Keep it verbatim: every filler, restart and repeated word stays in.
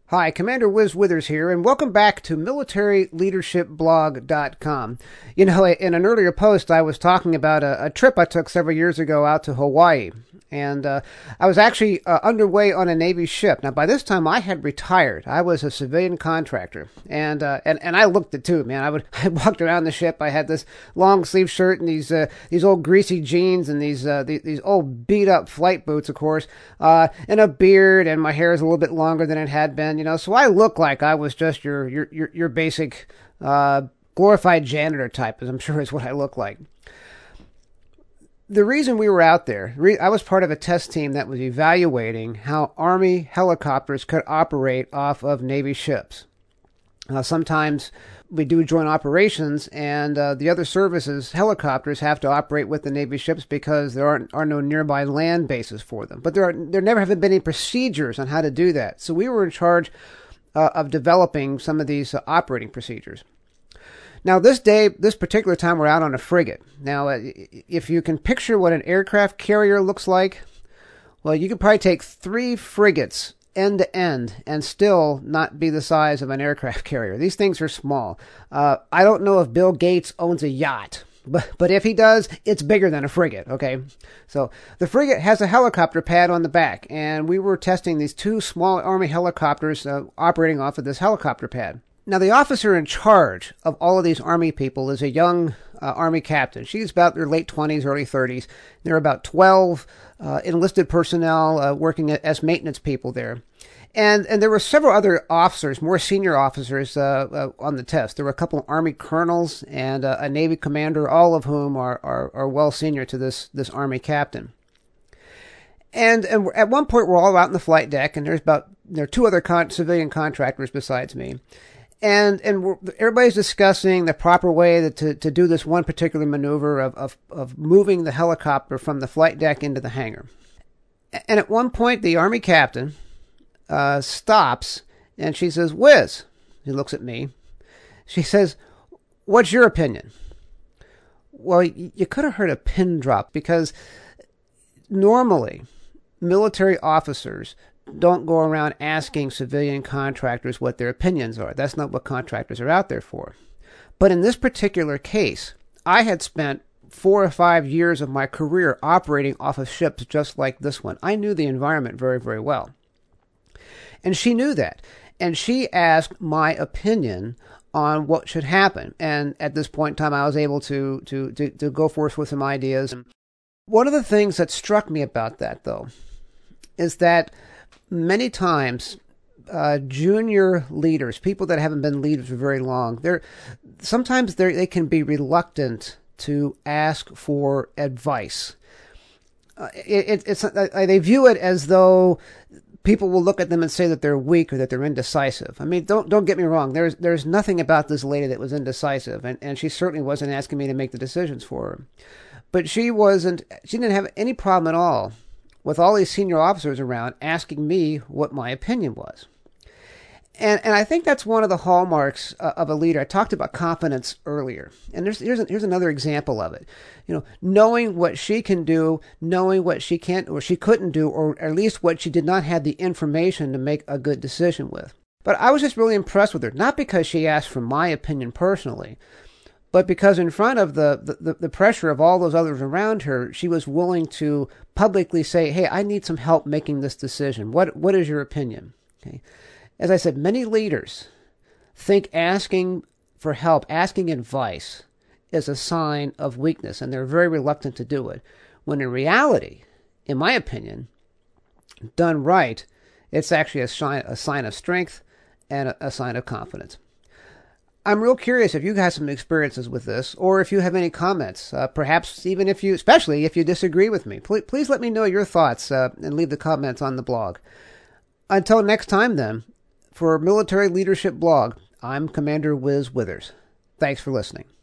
Hi, Commander Wiz Withers here, and welcome back to military leadership blog dot com. You know, in an earlier post, I was talking about a, a trip I took several years ago out to Hawaii, and uh, I was actually uh, underway on a Navy ship. Now, by this time, I had retired. I was a civilian contractor, and uh, and and I looked it too, man. I would I walked around the ship. I had this long sleeve shirt and these uh, these old greasy jeans and these uh, these, these old beat up flight boots, of course, uh, and a beard, and my hair is a little bit longer than it had been. You know, so I look like I was just your your your, your basic uh, glorified janitor type, as I'm sure is what I look like. The reason we were out there, I was part of a test team that was evaluating how Army helicopters could operate off of Navy ships. Uh, sometimes we do joint operations, and uh, the other services, helicopters, have to operate with the Navy ships because there aren't are no nearby land bases for them. But there are there never have been any procedures on how to do that. So we were in charge uh, of developing some of these uh, operating procedures. Now, this day, this particular time, we're out on a frigate. Now, uh, if you can picture what an aircraft carrier looks like, well, you could probably take three frigates end to end and still not be the size of an aircraft carrier. These things are small. Uh, I don't know if Bill Gates owns a yacht, but, but if he does, it's bigger than a frigate, okay? So the frigate has a helicopter pad on the back, and we were testing these two small Army helicopters uh, operating off of this helicopter pad. Now, the officer in charge of all of these Army people is a young uh, Army captain. She's about their late twenties, early thirties. There are about twelve uh, enlisted personnel uh, working as maintenance people there. And and there were several other officers, more senior officers, uh, uh, on the test. There were a couple of Army colonels and uh, a Navy commander, all of whom are, are, are well senior to this, this Army captain. And, and at one point, we're all out on the flight deck, and there's about there are two other con- civilian contractors besides me. And and we're, everybody's discussing the proper way that to, to do this one particular maneuver of, of, of moving the helicopter from the flight deck into the hangar. And at one point, the Army captain uh, stops, and she says, "Wiz," he looks at me. She says, "What's your opinion?" Well, you, you could have heard a pin drop, because normally military officers don't go around asking civilian contractors what their opinions are. That's not what contractors are out there for. But in this particular case, I had spent four or five years of my career operating off of ships just like this one. I knew the environment very, very well. And she knew that. And she asked my opinion on what should happen. And at this point in time, I was able to, to, to, to go forth with some ideas. One of the things that struck me about that, though, is that many times, uh, junior leaders, people that haven't been leaders for very long, they're sometimes they they can be reluctant to ask for advice. Uh, it, it's uh, they view it as though people will look at them and say that they're weak or that they're indecisive. I mean, don't don't get me wrong. There's there's nothing about this lady that was indecisive, and, and she certainly wasn't asking me to make the decisions for her. But she wasn't. She didn't have any problem at all with all these senior officers around asking me what my opinion was. And and I think that's one of the hallmarks uh, of a leader. I talked about confidence earlier. And there's here's, a, here's another example of it. You know, knowing what she can do, knowing what she can't or she couldn't do, or at least what she did not have the information to make a good decision with. But I was just really impressed with her, not because she asked for my opinion personally, but because in front of the, the, the pressure of all those others around her, she was willing to publicly say, "Hey, I need some help making this decision. What what is your opinion?" Okay. As I said, many leaders think asking for help, asking advice, is a sign of weakness, and they're very reluctant to do it. When in reality, in my opinion, done right, it's actually a sign, a sign of strength and a, a sign of confidence. I'm real curious if you have some experiences with this, or if you have any comments, uh, perhaps even if you, especially if you disagree with me. Please, please let me know your thoughts uh, and leave the comments on the blog. Until next time then, for Military Leadership Blog, I'm Commander Wiz Withers. Thanks for listening.